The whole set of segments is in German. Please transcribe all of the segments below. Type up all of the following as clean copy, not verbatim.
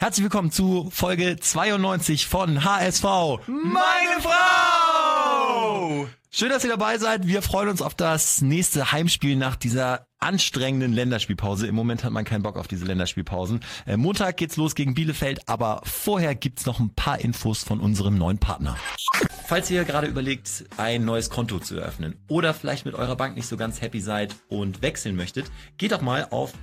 Herzlich willkommen zu Folge 92 von HSV. Meine Frau! Schön, dass ihr dabei seid. Wir freuen uns auf das nächste Heimspiel nach dieser anstrengenden Länderspielpause. Im Moment hat man keinen Bock auf diese Länderspielpausen. Montag geht's los gegen Bielefeld, aber vorher gibt's noch ein paar Infos von unserem neuen Partner. Falls ihr gerade überlegt, ein neues Konto zu eröffnen oder vielleicht mit eurer Bank nicht so ganz happy seid und wechseln möchtet, geht doch mal auf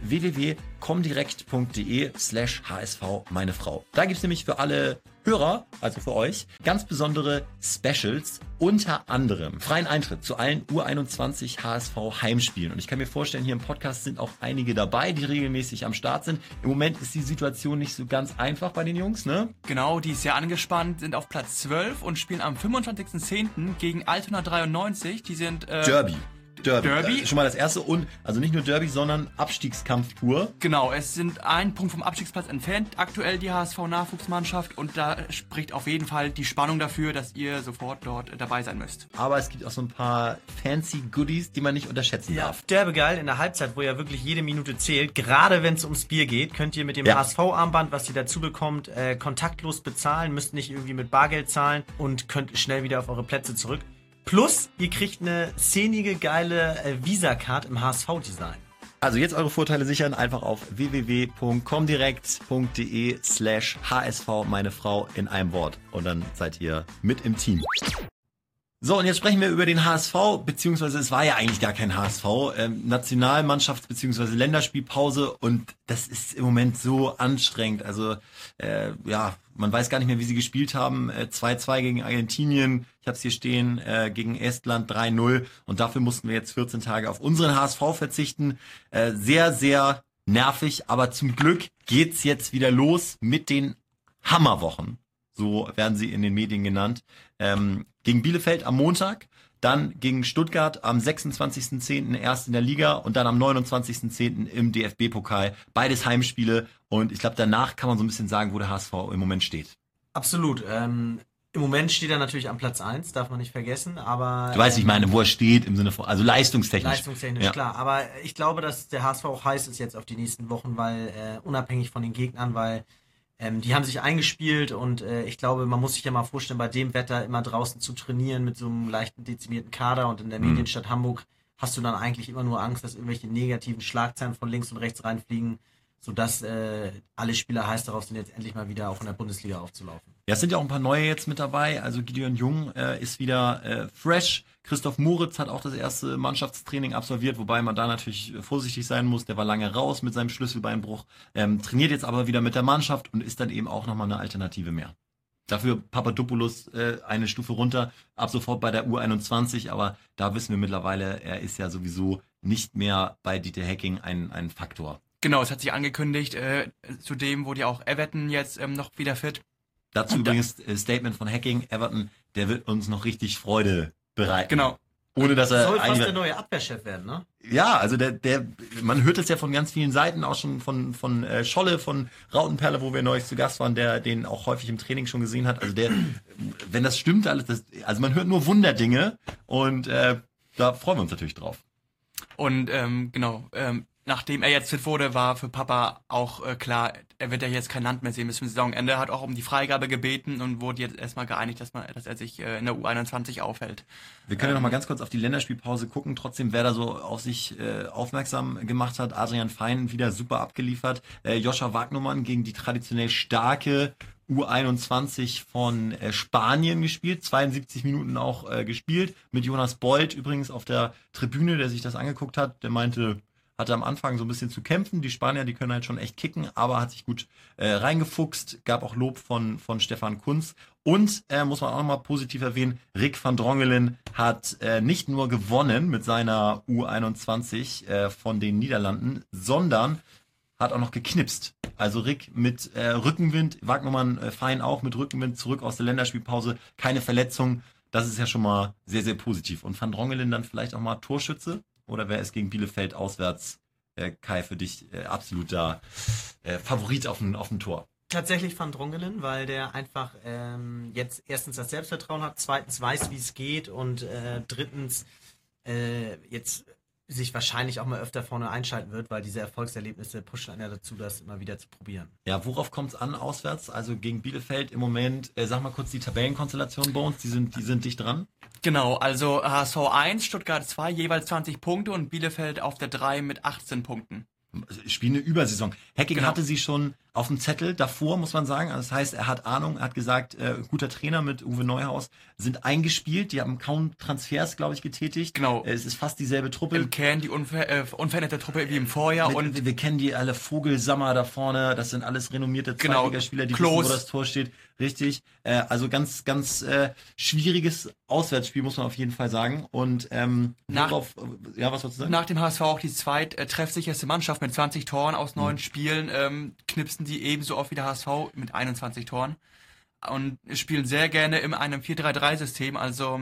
www.comdirect.de/HSV meine Frau. Da gibt's nämlich für alle Hörer, also für euch, ganz besondere Specials, unter anderem freien Eintritt zu allen U21 HSV Heimspielen. Und ich kann mir vorstellen, hier im Podcast sind auch einige dabei, die regelmäßig am Start sind. Im Moment ist die Situation nicht so ganz einfach bei den Jungs, ne? Genau, die ist sehr angespannt, sind auf Platz 12 und spielen am 25.10. gegen Altona 93. Die sind Derby. Derby? Schon mal das erste und, also nicht nur Derby, sondern Abstiegskampf pur. Genau, es sind ein Punkt vom Abstiegsplatz entfernt, aktuell die HSV-Nachwuchsmannschaft, und da spricht auf jeden Fall die Spannung dafür, dass ihr sofort dort dabei sein müsst. Aber es gibt auch so ein paar fancy Goodies, die man nicht unterschätzen darf. Derbegeil in der Halbzeit, wo ja wirklich jede Minute zählt, gerade wenn es ums Bier geht, könnt ihr mit dem HSV-Armband, was ihr dazu bekommt, kontaktlos bezahlen, müsst nicht irgendwie mit Bargeld zahlen und könnt schnell wieder auf eure Plätze zurück. Plus, ihr kriegt eine szenige, geile Visa-Card im HSV-Design. Also jetzt eure Vorteile sichern, einfach auf www.comdirect.de/HSV meine Frau in einem Wort. Und dann seid ihr mit im Team. So, und jetzt sprechen wir über den HSV, beziehungsweise es war ja eigentlich gar kein HSV, Nationalmannschafts- beziehungsweise Länderspielpause, und das ist im Moment so anstrengend. Also man weiß gar nicht mehr, wie sie gespielt haben. 2-2 gegen Argentinien, ich habe es hier stehen, gegen Estland 3-0, und dafür mussten wir jetzt 14 Tage auf unseren HSV verzichten. Sehr, sehr nervig, aber zum Glück geht's jetzt wieder los mit den Hammerwochen. So werden sie in den Medien genannt. Gegen Bielefeld am Montag, dann gegen Stuttgart am 26.10. erst in der Liga und dann am 29.10. im DFB-Pokal. Beides Heimspiele, und ich glaube, danach kann man so ein bisschen sagen, wo der HSV im Moment steht. Absolut. Im Moment steht er natürlich am Platz 1, darf man nicht vergessen, aber... Du weißt, ich meine, wo er steht, im Sinne von, also leistungstechnisch. Leistungstechnisch, ja. Klar. Aber ich glaube, dass der HSV auch heiß ist jetzt auf die nächsten Wochen, weil unabhängig von den Gegnern, weil die haben sich eingespielt, und ich glaube, man muss sich ja mal vorstellen, bei dem Wetter immer draußen zu trainieren mit so einem leichten dezimierten Kader, und in der Medienstadt Hamburg hast du dann eigentlich immer nur Angst, dass irgendwelche negativen Schlagzeilen von links und rechts reinfliegen, sodass alle Spieler heiß darauf sind, jetzt endlich mal wieder auch in der Bundesliga aufzulaufen. Ja, es sind ja auch ein paar neue jetzt mit dabei. Also Gideon Jung ist wieder fresh. Christoph Moritz hat auch das erste Mannschaftstraining absolviert, wobei man da natürlich vorsichtig sein muss. Der war lange raus mit seinem Schlüsselbeinbruch, trainiert jetzt aber wieder mit der Mannschaft und ist dann eben auch nochmal eine Alternative mehr. Dafür Papadopoulos eine Stufe runter, ab sofort bei der U21, aber da wissen wir mittlerweile, er ist ja sowieso nicht mehr bei Dieter Hecking ein Faktor. Genau, es hat sich angekündigt, zudem wurde ja auch Everton jetzt noch wieder fit. Dazu übrigens Statement von Hecking, Everton, der wird uns noch richtig Freude bereiten. Genau. Ohne dass er soll fast der neue Abwehrchef werden, ne? Ja, also man hört es ja von ganz vielen Seiten, auch schon von Scholle, von Rautenperle, wo wir neulich zu Gast waren, der den auch häufig im Training schon gesehen hat. Also wenn das stimmt alles, also man hört nur Wunderdinge, und da freuen wir uns natürlich drauf. Und nachdem er jetzt fit wurde, war für Papa auch klar, er wird ja jetzt kein Land mehr sehen bis zum Saisonende. Er hat auch um die Freigabe gebeten und wurde jetzt erstmal geeinigt, dass er sich in der U21 aufhält. Wir können ja noch mal ganz kurz auf die Länderspielpause gucken. Trotzdem, wer da so auf sich aufmerksam gemacht hat, Adrian Fein wieder super abgeliefert. Joscha Wagnumann gegen die traditionell starke U21 von Spanien gespielt, 72 Minuten auch gespielt, mit Jonas Bold übrigens auf der Tribüne, der sich das angeguckt hat. Der meinte, hatte am Anfang so ein bisschen zu kämpfen. Die Spanier, die können halt schon echt kicken, aber hat sich gut reingefuchst. Gab auch Lob von Stefan Kuntz. Und muss man auch nochmal positiv erwähnen, Rick van Drongelen hat nicht nur gewonnen mit seiner U21 von den Niederlanden, sondern hat auch noch geknipst. Also Rick mit Rückenwind, Wagnumann Fein auch mit Rückenwind zurück aus der Länderspielpause. Keine Verletzung. Das ist ja schon mal sehr, sehr positiv. Und Van Drongelen dann vielleicht auch mal Torschütze? Oder wer ist gegen Bielefeld auswärts, Kai, für dich absoluter Favorit auf ein Tor? Tatsächlich Van Drongelen, weil der einfach jetzt erstens das Selbstvertrauen hat, zweitens weiß, wie es geht, und drittens jetzt sich wahrscheinlich auch mal öfter vorne einschalten wird, weil diese Erfolgserlebnisse pushen einen ja dazu, das immer wieder zu probieren. Ja, worauf kommt es an auswärts? Also gegen Bielefeld im Moment, sag mal kurz die Tabellenkonstellation bei uns, die sind dicht dran. Genau, also HSV 1, Stuttgart 2, jeweils 20 Punkte und Bielefeld auf der 3 mit 18 Punkten. Spielen eine Übersaison. Hacking Genau. hatte sie schon auf dem Zettel davor, muss man sagen. Also das heißt, er hat Ahnung, er hat gesagt, guter Trainer mit Uwe Neuhaus, sind eingespielt, die haben kaum Transfers, glaube ich, getätigt. Genau. Es ist fast dieselbe Truppe. Im Kern die unveränderte Truppe wie im Vorjahr und Wir kennen die alle, Vogelsammer da vorne, das sind alles renommierte Genau. Zweitligaspieler, die Klos. wissen, wo das Tor steht. Richtig. Also ganz, ganz schwieriges Auswärtsspiel, muss man auf jeden Fall sagen. Und was wolltest du sagen? nach dem HSV auch die treffsicherste Mannschaft mit 20 Toren aus 9 Spielen, knipsen die ebenso oft wie der HSV mit 21 Toren und spielen sehr gerne in einem 4-3-3-System, also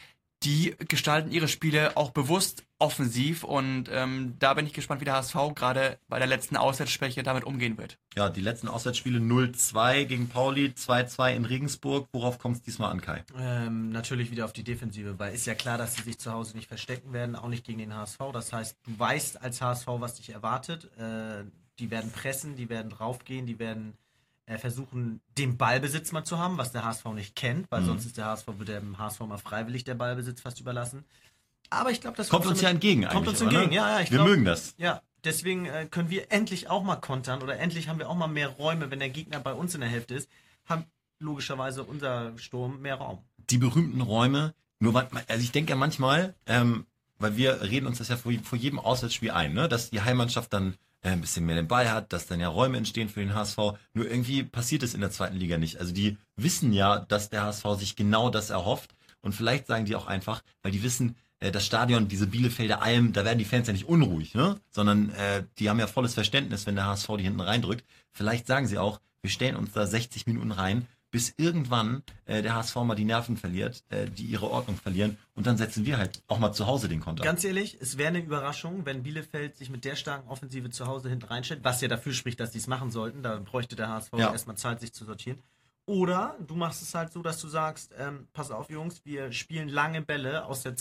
die gestalten ihre Spiele auch bewusst offensiv und da bin ich gespannt, wie der HSV gerade bei der letzten Auswärtsschwäche damit umgehen wird. Ja, die letzten Auswärtsspiele 0-2 gegen Pauli, 2-2 in Regensburg. Worauf kommt es diesmal an, Kai? Natürlich wieder auf die Defensive, weil ist ja klar, dass sie sich zu Hause nicht verstecken werden, auch nicht gegen den HSV. Das heißt, du weißt als HSV, was dich erwartet. Die werden pressen, die werden draufgehen, die werden versuchen, den Ballbesitz mal zu haben, was der HSV nicht kennt, weil sonst ist wird dem HSV mal freiwillig der Ballbesitz fast überlassen. Aber ich glaube, das Kommt uns ja entgegen eigentlich. Kommt uns entgegen, ne? ja. Wir mögen das. Ja, deswegen können wir endlich auch mal kontern oder endlich haben wir auch mal mehr Räume, wenn der Gegner bei uns in der Hälfte ist, haben logischerweise unser Sturm mehr Raum. Die berühmten Räume, also ich denke ja manchmal, weil wir reden uns das ja vor jedem Auswärtsspiel ein, ne, dass die Heimmannschaft dann ein bisschen mehr den Ball hat, dass dann ja Räume entstehen für den HSV. Nur irgendwie passiert es in der zweiten Liga nicht. Also die wissen ja, dass der HSV sich genau das erhofft. Und vielleicht sagen die auch einfach, weil die wissen, das Stadion, diese Bielefelder Alm, da werden die Fans ja nicht unruhig, ne? Sondern die haben ja volles Verständnis, wenn der HSV die hinten reindrückt. Vielleicht sagen sie auch, wir stellen uns da 60 Minuten rein, bis irgendwann der HSV mal die Nerven verliert, die ihre Ordnung verlieren und dann setzen wir halt auch mal zu Hause den Konter. Ganz ehrlich, es wäre eine Überraschung, wenn Bielefeld sich mit der starken Offensive zu Hause hinten reinstellt, was ja dafür spricht, dass die es machen sollten. Da bräuchte der HSV erstmal Zeit, sich zu sortieren. Oder du machst es halt so, dass du sagst, pass auf Jungs, wir spielen lange Bälle aus der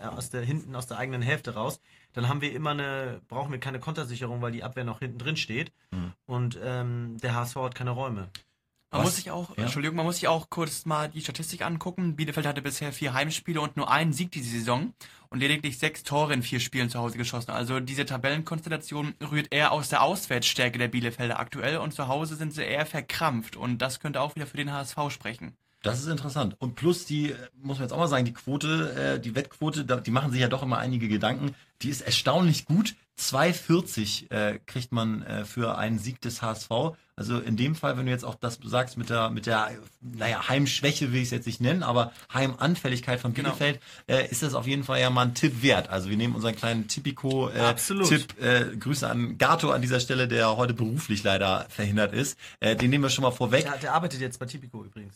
eigenen Hälfte raus. Dann haben wir brauchen wir keine Kontersicherung, weil die Abwehr noch hinten drin steht. Und der HSV hat keine Räume. Man muss sich auch kurz mal die Statistik angucken. Bielefeld hatte bisher 4 Heimspiele und nur einen Sieg diese Saison und lediglich 6 Tore in 4 Spielen zu Hause geschossen. Also diese Tabellenkonstellation rührt eher aus der Auswärtsstärke der Bielefelder aktuell und zu Hause sind sie eher verkrampft und das könnte auch wieder für den HSV sprechen. Das ist interessant. Und plus die, muss man jetzt auch mal sagen, die Quote, die Wettquote, die machen sich ja doch immer einige Gedanken. Die ist erstaunlich gut. 2,40 kriegt man für einen Sieg des HSV. Also in dem Fall, wenn du jetzt auch das sagst mit der Heimschwäche will ich es jetzt nicht nennen, aber Heimanfälligkeit von Bielefeld, ist das auf jeden Fall ja mal ein Tipp wert. Also wir nehmen unseren kleinen Tipico-Tipp, Grüße an Gato an dieser Stelle, der heute beruflich leider verhindert ist. Den nehmen wir schon mal vorweg. Ja, der arbeitet jetzt bei Tipico übrigens.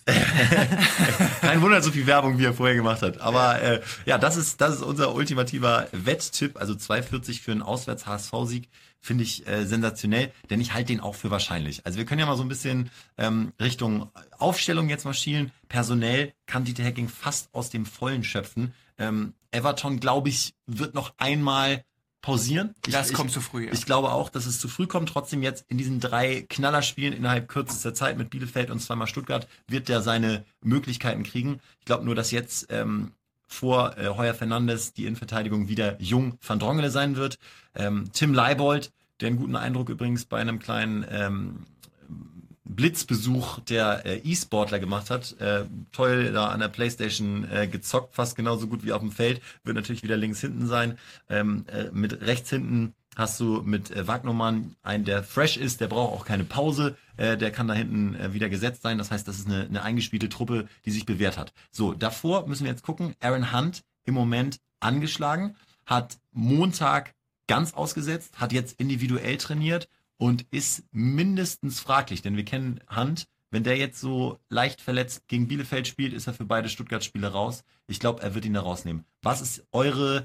Kein Wunder, so viel Werbung, wie er vorher gemacht hat. Aber das ist unser ultimativer Wetttipp, also 2,40 für einen Auswärts-HSV-Sieg. Finde ich sensationell, denn ich halte den auch für wahrscheinlich. Also wir können ja mal so ein bisschen Richtung Aufstellung jetzt mal schielen. Personell kann Dieter Hecking fast aus dem Vollen schöpfen. Everton, glaube ich, wird noch einmal pausieren. Das kommt zu früh. Ja. Ich glaube auch, dass es zu früh kommt. Trotzdem jetzt in diesen 3 Knallerspielen innerhalb kürzester Zeit mit Bielefeld und zweimal Stuttgart wird der seine Möglichkeiten kriegen. Ich glaube nur, dass jetzt vor Heuer Fernandes die Innenverteidigung wieder Jung van Drongele sein wird. Tim Leibold, der einen guten Eindruck übrigens bei einem kleinen Blitzbesuch der E-Sportler gemacht hat. Toll da an der Playstation gezockt, fast genauso gut wie auf dem Feld. Wird natürlich wieder links hinten sein. Mit rechts hinten hast du mit Wagnermann einen, der fresh ist, der braucht auch keine Pause, der kann da hinten wieder gesetzt sein. Das heißt, das ist eine eingespielte Truppe, die sich bewährt hat. So, davor müssen wir jetzt gucken. Aaron Hunt im Moment angeschlagen, hat Montag ganz ausgesetzt, hat jetzt individuell trainiert und ist mindestens fraglich, denn wir kennen Hunt. Wenn der jetzt so leicht verletzt gegen Bielefeld spielt, ist er für beide Stuttgart-Spiele raus. Ich glaube, er wird ihn da rausnehmen. Was ist eure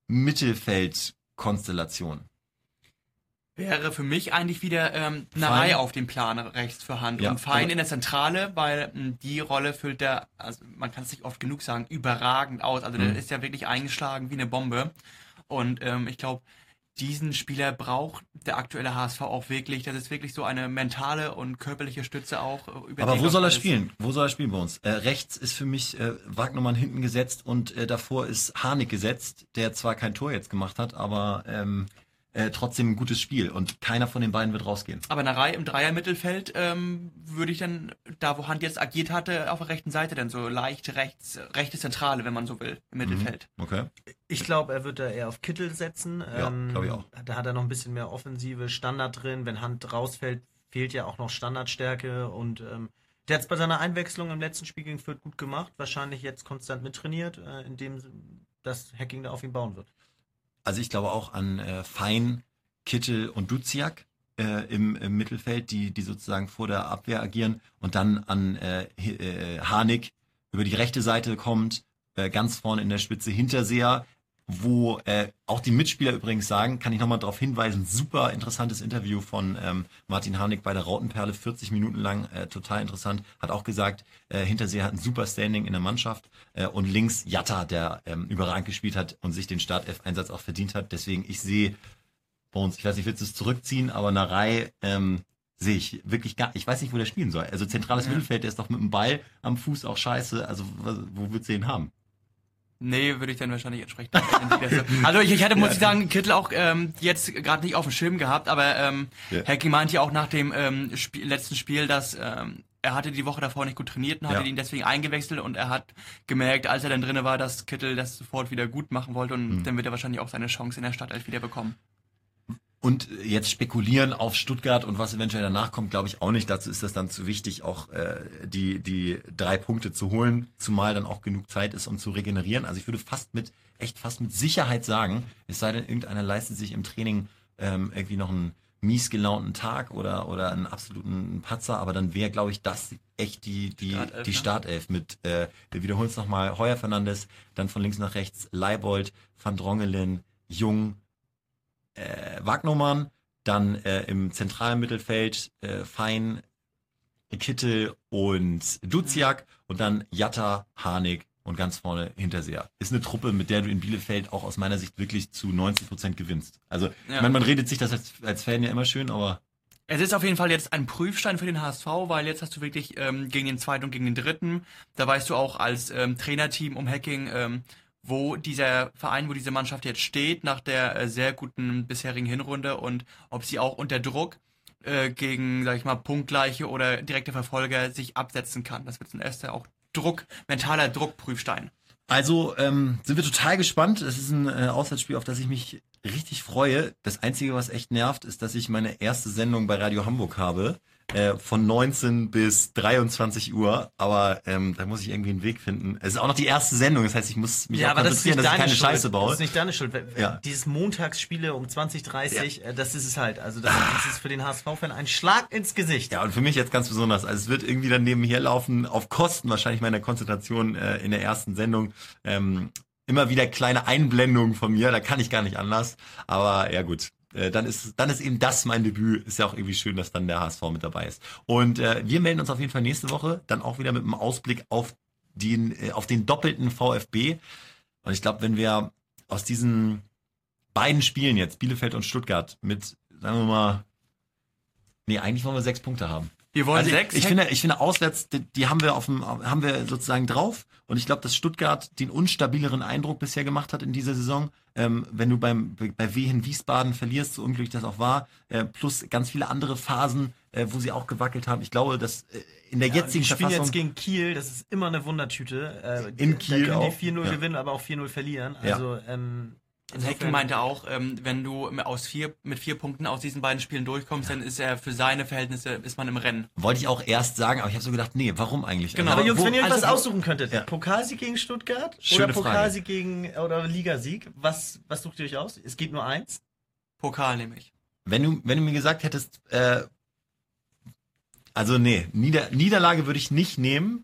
Mittelfeld-Konstellation? Wäre für mich eigentlich wieder eine Reihe auf dem Plan rechts für Hand und Fein in der Zentrale, weil die Rolle füllt der, also man kann es nicht oft genug sagen, überragend aus. Also der ist ja wirklich eingeschlagen wie eine Bombe. Und ich glaube, diesen Spieler braucht der aktuelle HSV auch wirklich. Das ist wirklich so eine mentale und körperliche Stütze auch. Aber wo soll er spielen? Wo soll er spielen bei uns? Rechts ist für mich Wagnermann hinten gesetzt und davor ist Harnik gesetzt, der zwar kein Tor jetzt gemacht hat, aber trotzdem ein gutes Spiel und keiner von den beiden wird rausgehen. Aber Narei im Dreier-Mittelfeld würde ich dann, da wo Hand jetzt agiert hatte, auf der rechten Seite dann so leicht rechte Zentrale, wenn man so will, im Mittelfeld. Okay. Ich glaube, er wird da eher auf Kittel setzen. Ja, glaube ich auch. Da hat er noch ein bisschen mehr offensive Standard drin. Wenn Hand rausfällt, fehlt ja auch noch Standardstärke und der hat es bei seiner Einwechslung im letzten Spiel gegen Fürth gut gemacht. Wahrscheinlich jetzt konstant mittrainiert, indem das Hacking da auf ihn bauen wird. Also ich glaube auch an Fein, Kittel und Duziak im Mittelfeld, die sozusagen vor der Abwehr agieren und dann an Harnik über die rechte Seite kommt, ganz vorne in der Spitze Hinterseher, wo auch die Mitspieler übrigens sagen, kann ich nochmal darauf hinweisen, super interessantes Interview von Martin Harnik bei der Rautenperle, 40 Minuten lang, total interessant, hat auch gesagt, Hinterseher hat ein super Standing in der Mannschaft und links Jatta, der überragend gespielt hat und sich den Startelf-Einsatz auch verdient hat, deswegen ich sehe bei uns, ich weiß nicht, willst du es zurückziehen, aber Narei sehe ich wirklich gar, ich weiß nicht, wo der spielen soll, also zentrales Mittelfeld, der ist doch mit dem Ball am Fuß auch scheiße, also wo würdest du ihn haben? Nee, würde ich dann wahrscheinlich entsprechend. Also ich hatte, muss ich sagen, Kittel auch jetzt gerade nicht auf dem Schirm gehabt, aber Hacking meinte ja auch nach dem letzten Spiel, dass er hatte die Woche davor nicht gut trainiert und hatte ihn deswegen eingewechselt und er hat gemerkt, als er dann drinne war, dass Kittel das sofort wieder gut machen wollte und dann wird er wahrscheinlich auch seine Chance in der Startelf wieder bekommen. Und jetzt spekulieren auf Stuttgart und was eventuell danach kommt, glaube ich auch nicht. Dazu ist das dann zu wichtig, auch die 3 Punkte zu holen, zumal dann auch genug Zeit ist, um zu regenerieren. Also ich würde fast mit Sicherheit sagen, es sei denn, irgendeiner leistet sich im Training irgendwie noch einen mies gelaunten Tag oder einen absoluten Patzer, aber dann wäre, glaube ich, das echt die Startelf mit, wir wiederholen es nochmal, Heuer Fernandes, dann von links nach rechts Leibold, Van Drongelen, Jung, Wagnermann, dann im zentralen Mittelfeld Fein, Kittel und Duziak und dann Jatta, Harnik und ganz vorne Hinterseher. Ist eine Truppe, mit der du in Bielefeld auch aus meiner Sicht wirklich zu 90% gewinnst. Also, ich meine, man redet sich das als Fan ja immer schön, aber... Es ist auf jeden Fall jetzt ein Prüfstein für den HSV, weil jetzt hast du wirklich gegen den zweiten und gegen den dritten, da weißt du auch als Trainerteam um Hacking, wo dieser Verein, wo diese Mannschaft jetzt steht, nach der sehr guten bisherigen Hinrunde und ob sie auch unter Druck gegen, sag ich mal, punktgleiche oder direkte Verfolger sich absetzen kann. Das wird ein erster auch mentaler Druckprüfstein. Also sind wir total gespannt. Es ist ein Auswärtsspiel, auf das ich mich richtig freue. Das Einzige, was echt nervt, ist, dass ich meine erste Sendung bei Radio Hamburg habe. Von 19 bis 23 Uhr, aber da muss ich irgendwie einen Weg finden. Es ist auch noch die erste Sendung, das heißt, ich muss mich auch konzentrieren, dass ich keine Scheiße baue. Das ist nicht deine Schuld. Dieses Montagsspiele um 20:30, das ist es halt. Also das ist für den HSV-Fan ein Schlag ins Gesicht. Ja, und für mich jetzt ganz besonders. Also es wird irgendwie dann nebenher laufen, auf Kosten wahrscheinlich meiner Konzentration in der ersten Sendung. Immer wieder kleine Einblendungen von mir, da kann ich gar nicht anders. Aber ja gut. Dann ist eben das mein Debüt. Ist ja auch irgendwie schön, dass dann der HSV mit dabei ist. Und wir melden uns auf jeden Fall nächste Woche dann auch wieder mit einem Ausblick auf den doppelten VfB. Und ich glaube, wenn wir aus diesen beiden Spielen jetzt, Bielefeld und Stuttgart, mit, sagen wir mal, eigentlich wollen wir 6 Punkte haben. Wir wollen 6? Ich finde auswärts, die haben wir sozusagen drauf. Und ich glaube, dass Stuttgart den unstabileren Eindruck bisher gemacht hat in dieser Saison. Wenn du bei Wehen Wiesbaden verlierst, so unglücklich das auch war, plus ganz viele andere Phasen, wo sie auch gewackelt haben. Ich glaube, dass in der jetzigen Verfassung... Die spielen jetzt gegen Kiel, das ist immer eine Wundertüte. In Kiel da können auch. die 4-0 gewinnen, aber auch 4-0 verlieren. Also, Hacking meinte auch, wenn du mit 4 Punkten aus diesen beiden Spielen durchkommst, dann ist er für seine Verhältnisse, ist man im Rennen. Wollte ich auch erst sagen, aber ich habe so gedacht, nee, warum eigentlich? Genau. Aber Jungs, wenn ihr euch was aussuchen könntet, Pokalsieg gegen Stuttgart Schöne oder Pokalsieg oder Ligasieg, was sucht ihr euch aus? Es geht nur eins. Pokal nämlich. Wenn du mir gesagt hättest, also nee, Niederlage würde ich nicht nehmen.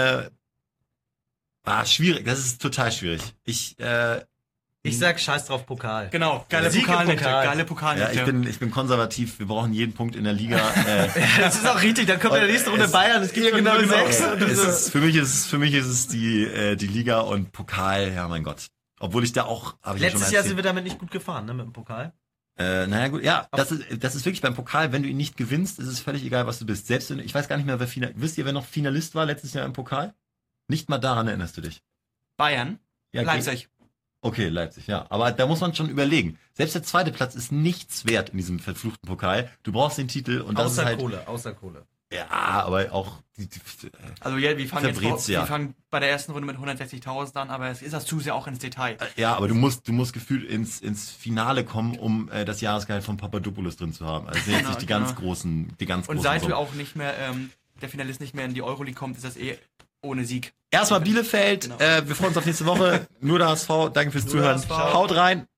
Schwierig, das ist total schwierig. Ich sag scheiß drauf Pokal. Genau, geile Pokalnächte. Ja, ich bin konservativ, wir brauchen jeden Punkt in der Liga. Das ist auch richtig, dann kommt in der nächsten Runde Bayern, es gibt genau 6. Für mich ist es die Liga und Pokal, ja mein Gott. Obwohl ich da auch, habe ich ja schon Letztes mal Jahr erzählt. sind wir damit nicht gut gefahren, ne, mit dem Pokal. Naja gut, ja, das ist wirklich beim Pokal, wenn du ihn nicht gewinnst, ist es völlig egal, was du bist. Selbst wenn, ich weiß gar nicht mehr, wisst ihr, wer noch Finalist war letztes Jahr im Pokal? Nicht mal daran erinnerst du dich. Bayern, Ja, Leipzig. Okay, Leipzig, ja. Aber da muss man schon überlegen. Selbst der zweite Platz ist nichts wert in diesem verfluchten Pokal. Du brauchst den Titel und das ist halt... Außer Kohle. Ja, aber auch... Also ja, wir fangen Verbrät's ja. wir fangen bei der ersten Runde mit 160.000 an, aber es ist das zu sehr auch ins Detail. Ja, aber du musst gefühlt ins Finale kommen, um das Jahresgehalt von Papadopoulos drin zu haben. Also jetzt nicht die ganz großen Und seit Summen. du auch nicht mehr, der Finalist nicht mehr in die Euroleague kommt, ist das ohne Sieg. Erstmal Bielefeld. Genau. Wir freuen uns auf nächste Woche. Nur der HSV. Danke fürs Nur der Zuhören. HSV. Haut rein.